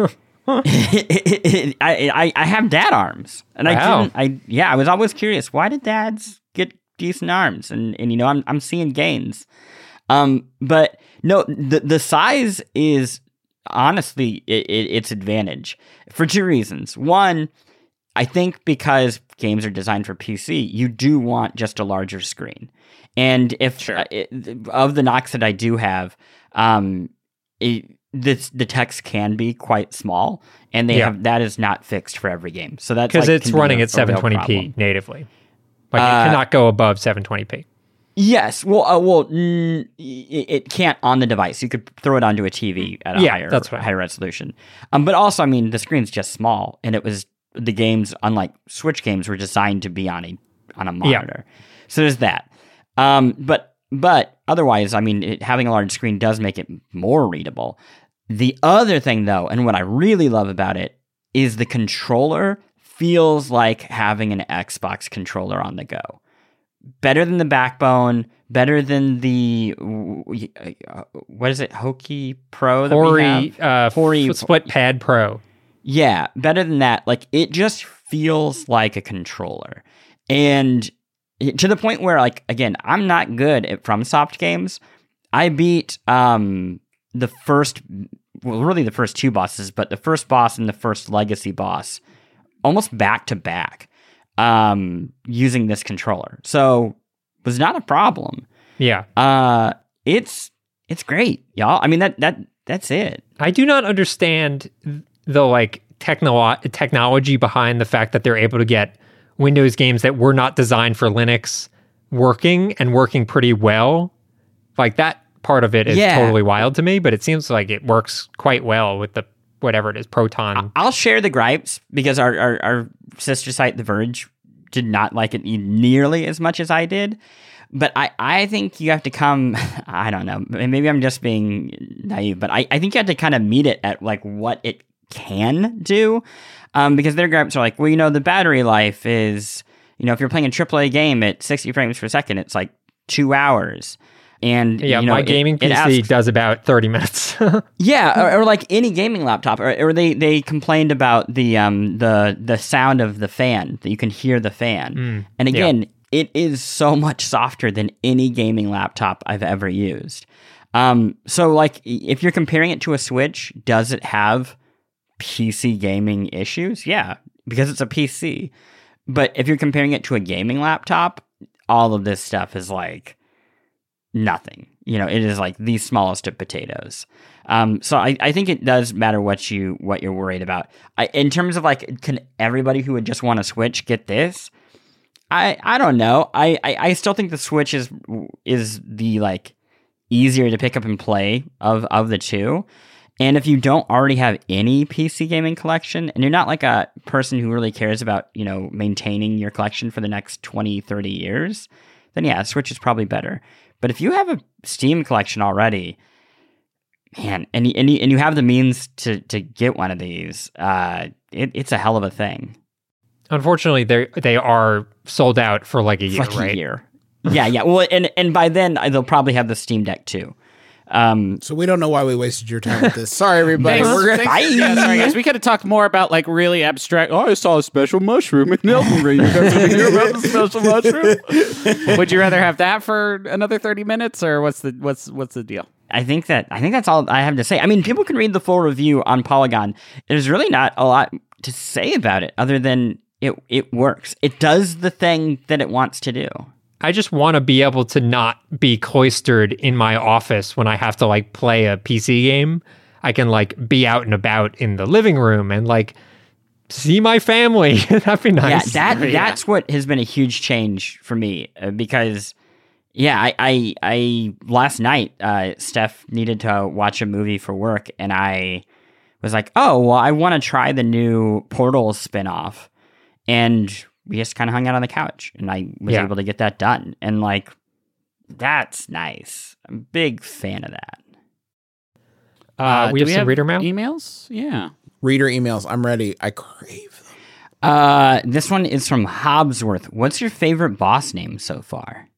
I, I I have dad arms, and I Wow. didn't. I yeah, I was always curious. Why did dads get decent arms? And and you know, I'm I'm seeing gains. Um, but no, the the size is honestly it, it, its advantage for two reasons. One, I think because games are designed for P C, you do want just a larger screen. And if Sure. uh, it, of the knocks that I do have, um, it, this, the text can be quite small, and they Yeah. have that is not fixed for every game. So that's Because like, it's can be running a- at a real seven twenty p problem. natively. Like Uh, it cannot go above seven twenty p. Yes, well, uh, well, mm, it, it can't on the device. You could throw it onto a T V at a Yeah, higher, that's right. higher resolution. Um, but also, I mean, the screen's just small, and it was the games, unlike Switch games, were designed to be on a on a monitor. So there's that. Um, but but otherwise, I mean, it, having a large screen does make it more readable. The other thing, though, and what I really love about it, is the controller feels like having an Xbox controller on the go. Better than the Backbone, better than the, uh, what is it, Hokey Pro that Hori, we have? uh, Hori Split Pad Pro. Yeah, better than that. Like, it just feels like a controller. And to the point where, like, again, I'm not good at FromSoft games. I beat um, the first, well, really the first two bosses, but the first boss and the first legacy boss almost back to back um, using this controller. So, was not a problem. Yeah. Uh, it's it's great, y'all. I mean, that that that's it. I do not understand the like technolo- technology behind the fact that they're able to get Windows games that were not designed for Linux working and working pretty well. Like that part of it is Yeah. totally wild to me, but it seems like it works quite well with the whatever it is, Proton. I'll share the gripes because our, our, our sister site, The Verge, did not like it nearly as much as I did. But I, I think you have to come, I don't know, maybe I'm just being naive, but I, I think you have to kind of meet it at like what it can do. Um, because their gripes are like, well, you know, the battery life is, you know, if you're playing a triple A game at sixty frames per second, it's like two hours. And yeah, you know, my it- gaming it P C asks- does about thirty minutes. Yeah, or, or like any gaming laptop, or, or they, they complained about the um the the sound of the fan, that you can hear the fan. Mm, and again, it is so much softer than any gaming laptop I've ever used. Um, so like if you're comparing it to a Switch, does it have P C gaming issues? Yeah, because it's a P C. But if you're comparing it to a gaming laptop, all of this stuff is like nothing. You know, it is like the smallest of potatoes. Um, so I, I think it does matter what you what you're worried about. I, in terms of like, can everybody who would just want to Switch get this? I I don't know. I, I, I still think the Switch is is the like easier to pick up and play of of the two. And if you don't already have any P C gaming collection, and you're not like a person who really cares about, you know, maintaining your collection for the next twenty, thirty years, then yeah, Switch is probably better. But if you have a Steam collection already, man, and, and, you, and you have the means to, to get one of these, uh, it, it's a hell of a thing. Unfortunately, they they are sold out for like a year, Like right? a year. Yeah, yeah. Well, and, and by then, they'll probably have the Steam Deck too. Um, So we don't know why we wasted your time with this. Sorry, everybody. Thanks. We're Thanks. Bye. Yeah, sorry guys. We could have talked more about like really abstract. Oh, I saw a special mushroom in Elden Ring. You guys want to hear about the special mushroom? Would you rather have that for another thirty minutes, or what's the what's what's the deal? I think that I think that's all I have to say. I mean, people can read the full review on Polygon. There's really not a lot to say about it other than it it works. It does the thing that it wants to do. I just want to be able to not be cloistered in my office when I have to like play a P C game. I can like be out and about in the living room and like see my family. That'd be nice. Yeah, that Yeah. that's what has been a huge change for me uh, because yeah, I I, I last night uh, Steph needed to watch a movie for work and I was like, "Oh, well, I want to try the new Portal spinoff." And we just kind of hung out on the couch and I was Yeah. able to get that done. And like, that's nice. I'm a big fan of that. Uh, we do have some reader mail. Emails? Yeah. reader emails. I'm ready. I crave them. Uh, this one is from Hobbsworth. What's your favorite boss name so far?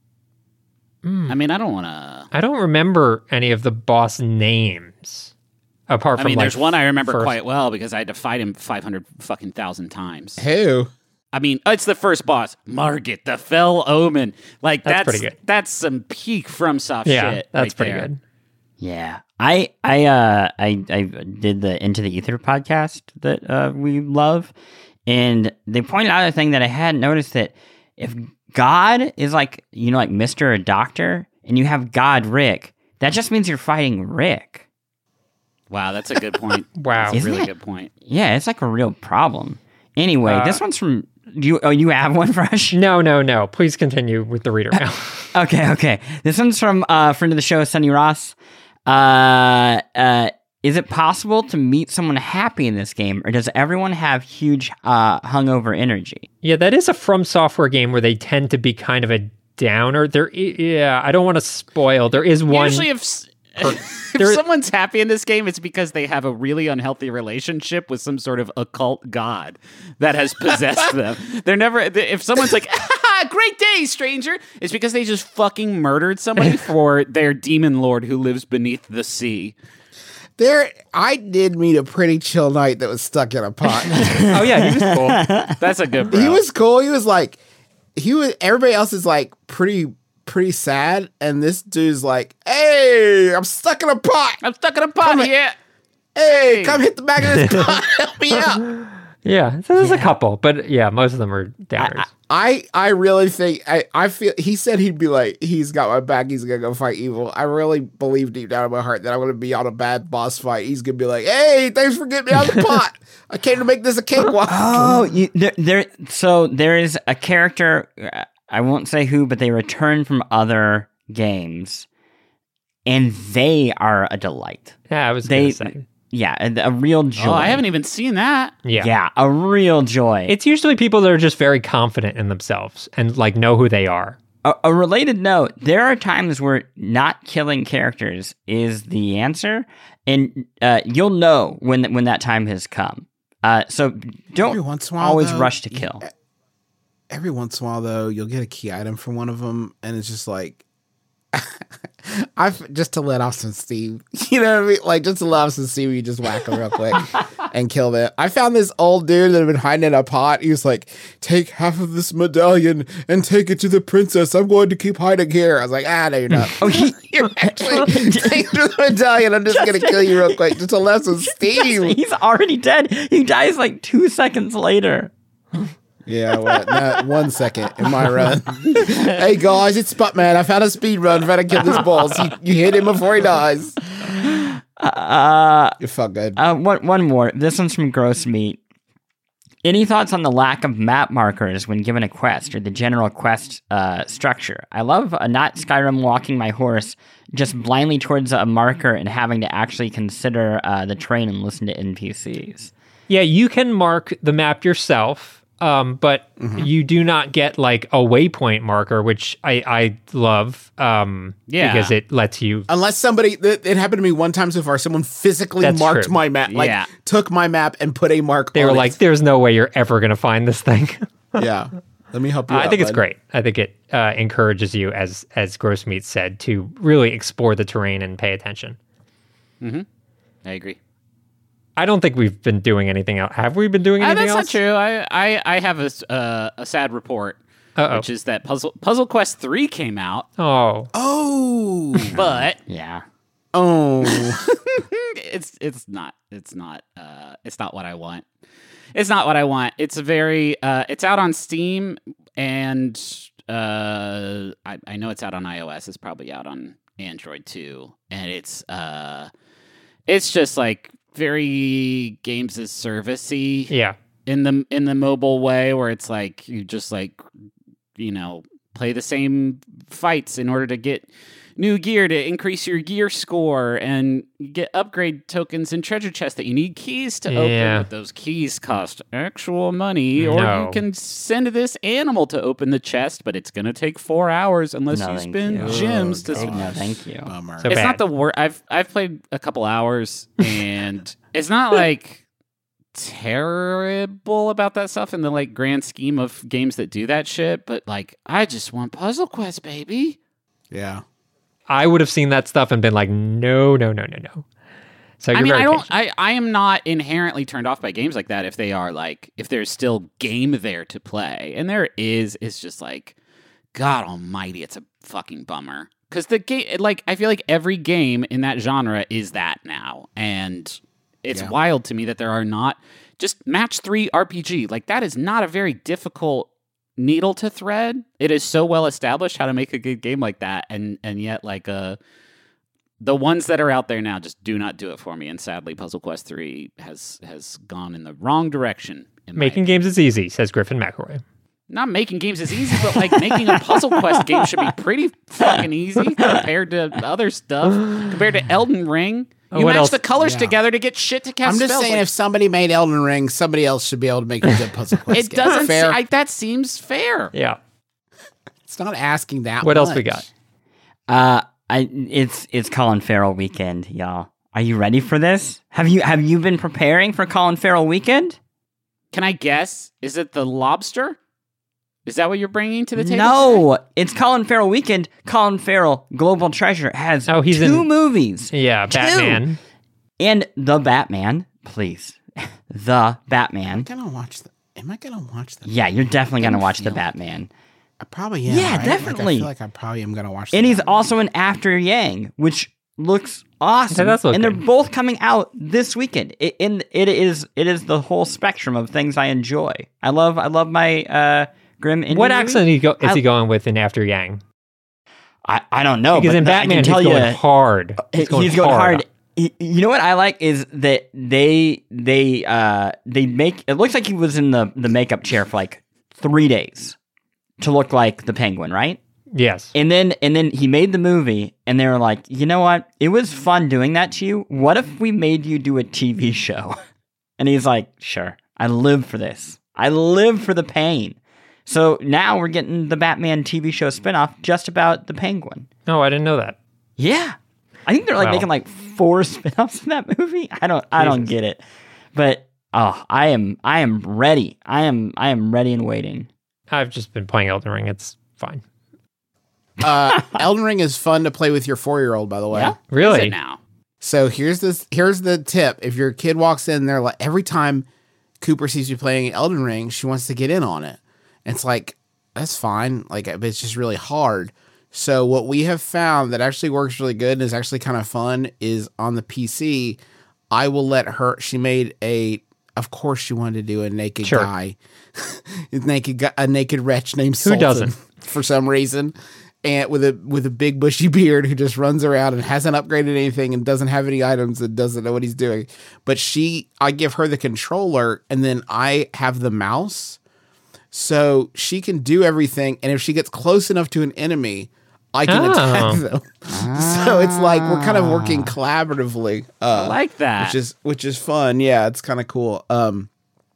I mean, I don't want to. I don't remember any of the boss names apart I from mean, like, there's one I remember first- quite well because I had to fight him five hundred fucking thousand times. Who? I mean, it's the first boss, Margit, the Fell Omen. Like That's that's pretty good. That's some peak FromSoft Yeah, shit. that's right pretty there. good. Yeah, I I uh I I did the Into the Ether podcast that uh, we love, and they pointed out a thing that I hadn't noticed, that if God is like, you know, like Mister or Doctor, and you have God Rick, that just means you're fighting Rick. Wow, that's a good point. Wow. That's a Isn't really it? good point. Yeah, it's like a real problem. Anyway, Uh, this one's from do you. Oh, you have one, Fresh? No, no, no. Please continue with the reader mail. Okay, okay. This one's from a uh, friend of the show, Sonny Ross. Uh, uh, is it possible to meet someone happy in this game, or does everyone have huge uh, hungover energy? Yeah, that is a From Software game where they tend to be kind of a downer. There, i- yeah, I don't want to spoil. There is one. Usually, if s- if there- someone's happy in this game, it's because they have a really unhealthy relationship with some sort of occult god that has possessed them. They're never. If someone's like, ah, "Great day, stranger," it's because they just fucking murdered somebody for their demon lord who lives beneath the sea. There, I did meet a pretty chill knight that was stuck in a pot. Oh yeah, he was cool. That's a good. Bro. He was cool. He was like, he was. Everybody else is like pretty, pretty sad, and this dude's like, "Hey, I'm stuck in a pot. I'm stuck in a pot. Come Yeah. Hey, Hey. come hit the back of this pot. Help me out." Yeah, so there's a couple, but yeah, most of them are downers. I, I really think I, I feel he said he'd be like, he's got my back, he's gonna go fight evil. I really believe deep down in my heart that I'm gonna be on a bad boss fight. He's gonna be like, "Hey, thanks for getting me out of the pot. I came to make this a cakewalk." Oh, you, there, there. So there is a character. uh, I won't say who, but they return from other games, and they are a delight. yeah, I was They, gonna say. yeah, a, a real joy. Oh, I haven't even seen that. Yeah. Yeah, a real joy. It's usually people that are just very confident in themselves and like know who they are. A, a related note, there are times where not killing characters is the answer, and uh, you'll know when when that time has come. Uh, so Every don't once in a while, always though, rush to kill. Every once in a while, though, you'll get a key item from one of them, and it's just like, I've just to let off some steam. You know what I mean? Like, just to let off some steam, you just whack them real quick and kill them. I found this old dude that had been hiding in a pot. He was like, "Take half of this medallion and take it to the princess. I'm going to keep hiding here." I was like, "Ah, no, you're not. Oh, he, You're actually take the medallion. I'm just going to kill you real quick just to let some steam." he's already dead. He dies like two seconds later. Yeah, well, not one second in my run. Hey guys, it's Sputman. I found a speed run trying to kill this boss. You, you hit him before he dies. Uh, You felt good. uh, one, one more. This one's from Gross Meat. Any thoughts on the lack of map markers when given a quest or the general quest uh, structure? I love uh, not Skyrim walking my horse just blindly towards a marker and having to actually consider uh, the terrain and listen to N P Cs. Yeah, you can mark the map yourself, um, but you do not get like a waypoint marker, which I, I love um, Yeah. because it lets you. Unless somebody, it, it happened to me one time so far. Someone physically That's marked true. my map, like Yeah. took my map and put a mark. They on were it. like, "There's no way you're ever going to find this thing." "Yeah, let me help you." I out, think it's bud." great. I think it uh, encourages you, as as Gross Meat said, to really explore the terrain and pay attention. I agree. I don't think we've been doing anything else. Have we been doing Uh, anything that's else? not true. I, I, I have a, s- uh, a sad report, Uh-oh. which is that Puzzle Puzzle Quest three came out, Oh, Oh, but Yeah. oh, it's it's not it's not uh, it's not what I want. It's not what I want. It's a very uh, it's out on Steam, and uh, I, I know it's out on iOS. It's probably out on Android too, and it's uh, it's just like very games as servicey yeah. in the in the mobile way, where it's like you just like you know play the same fights in order to get new gear to increase your gear score, and you get upgrade tokens and treasure chests that you need keys to open. Yeah. But those keys cost actual money, or No. you can send this animal to open the chest, but it's gonna take four hours unless No, you thank spend you. gems to. Oh, s- No, thank you. bummer. So it's bad. not the worst. I've I've played a couple hours, and it's not like terrible about that stuff in the like grand scheme of games that do that shit. But like, I just want Puzzle Quest, baby. Yeah. I would have seen that stuff and been like, no, no, no, no, no. So you're I mean, very I don't. patient. I, I am not inherently turned off by games like that if they are like if there's still game there to play, and there is. It's just like, God Almighty, it's a fucking bummer because the game, like, I feel like every game in that genre is that now, and it's Yeah. wild to me that there are not just match three R P G. Like that is not a very difficult needle to thread. It is so well established how to make a good game like that, and and yet like uh the ones that are out there now just do not do it for me. And sadly, Puzzle Quest three has has gone in the wrong direction. In my Making games is easy, says Griffin McElroy. not making games is easy, but like making a Puzzle Quest game should be pretty fucking easy compared to other stuff. Compared to Elden Ring, you What match else? the colors Yeah. together to get shit to cast I'm just spells. saying, Like, if somebody made Elden Ring, somebody else should be able to make a good Puzzle Quest it game. doesn't. Fair. Se- I, that seems fair. Yeah. It's It's not asking that What much. else we got? Uh, I it's it's Colin Farrell weekend, y'all. Are you ready for this? Have you have you been preparing for Colin Farrell weekend? Can I guess? Is it the lobster? Is that what you're bringing to the table? No, it's Colin Farrell weekend. Colin Farrell, Global Treasure, has Oh, he's two in- movies. Yeah, Two. Batman. And the Batman, please. The Batman. I'm gonna watch the. Am I gonna watch the? Yeah, you're definitely going to watch the feel- Batman. I probably am. Yeah, right? definitely. Like, I feel like I probably am gonna watch. And the he's Batman. also in After Yang, which looks awesome. That does look and they're good. both coming out this weekend. It, and it is it is the whole spectrum of things I enjoy. I love I love my uh, grim indie What movie. accent he go- is I- he going with in After Yang? I, I don't know. Because but in I Batman, can he's tell going you, hard. He's going, hard. Y- You know what I like is that they they uh they make it looks like he was in the the makeup chair for like three days to look like the Penguin, right? Yes. And then and then he made the movie, and they were like, you know what? It was fun doing that to you. What if we made you do a T V show? And he's like, sure. I live for this. I live for the pain. So now we're getting the Batman T V show spinoff just about the Penguin. No, I didn't know that. Yeah. I think they're like Wow. making like four spin-offs in that movie. I don't I don't Jesus. get it. But oh, I am I am ready. I am I am ready and waiting. I've just been playing Elden Ring. It's fine. Uh, Elden Ring is fun to play with your four-year-old, by the way. Yeah. Is Really? it now? So here's the here's the tip: if your kid walks in, they're like every time Cooper sees you playing Elden Ring, she wants to get in on it. And it's like that's fine, like but it's just really hard. So what we have found that actually works really good and is actually kind of fun is on the P C. I will let her. She made a. Of course, she wanted to do a naked Sure. guy, a naked guy, a naked wretch named Who Sultan doesn't? for some reason. And with a with a big bushy beard who just runs around and hasn't upgraded anything and doesn't have any items and doesn't know what he's doing. But she, I give her the controller and then I have the mouse, so she can do everything. And if she gets close enough to an enemy, I can Oh. attack them. So it's like we're kind of working collaboratively. Uh, I like that. which is which is fun. Yeah, it's kind of cool. Um,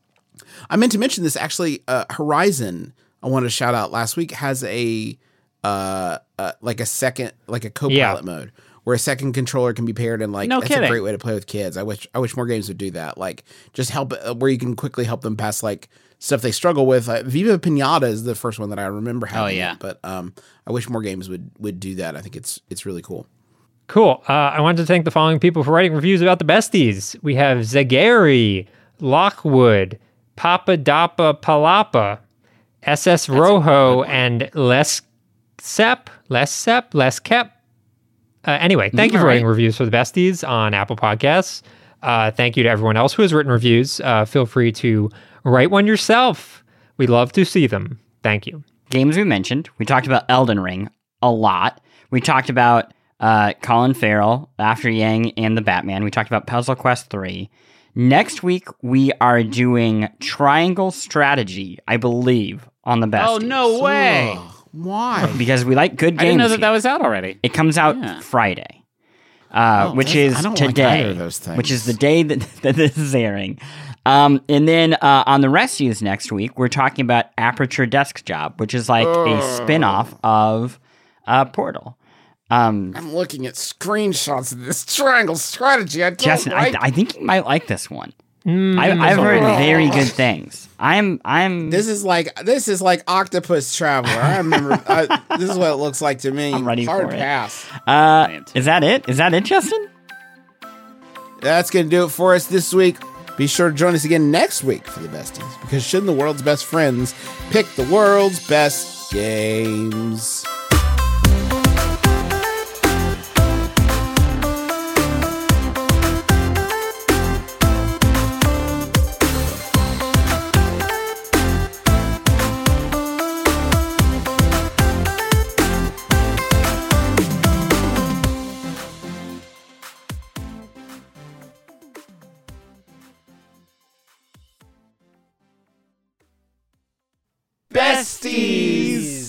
I meant to mention this actually. Uh, Horizon, I wanted to shout out last week has a uh, uh like a second like a co-pilot Yeah. mode where a second controller can be paired and like No that's kidding. a great way to play with kids. I wish I wish more games would do that. Like just help uh, where you can quickly help them pass like stuff they struggle with. Uh, Viva Pinata is the first one that I remember having. Oh, yeah. it, but um, I wish more games would would do that. I think it's it's really cool. Cool. Uh, I wanted to thank the following people for writing reviews about the besties. We have Zagari, Lockwood, Papa Dappa Palapa, S S Rojo, and Les Sep, Les Sep, Les Kep. Uh, anyway, thank you for all writing right. reviews for the besties on Apple Podcasts. Uh, thank you to everyone else who has written reviews. Uh, feel free to write one yourself. We'd love to see them. Thank you. Games we mentioned. We talked about Elden Ring a lot. We talked about uh, Colin Farrell, After Yang, and the Batman. We talked about Puzzle Quest three. Next week, we are doing Triangle Strategy, I believe, on the Besties. Oh, no way. Ugh, why? Because we like good games. I didn't know that here. that was out already. It comes out Yeah. Friday, uh, Oh, which that's- is I don't like today, either of those things. which is the day that, that this is airing. Um, and then uh, on the Rescues next week, we're talking about Aperture Desk Job, which is like a spin-off of uh, Portal. Um, I'm looking at screenshots of this triangle strategy. I don't Justin, like. I, I think you might like this one. Mm, I, I've heard Oh. very good things. I'm, I'm. this is like this is like Octopus Traveler. I remember. I, this is what it looks like to me. I'm ready Hard for it. pass. uh, Brilliant. is that it? Is that it, Justin? That's gonna do it for us this week. Be sure to join us again next week for the besties, because shouldn't the world's best friends pick the world's best games? Besties!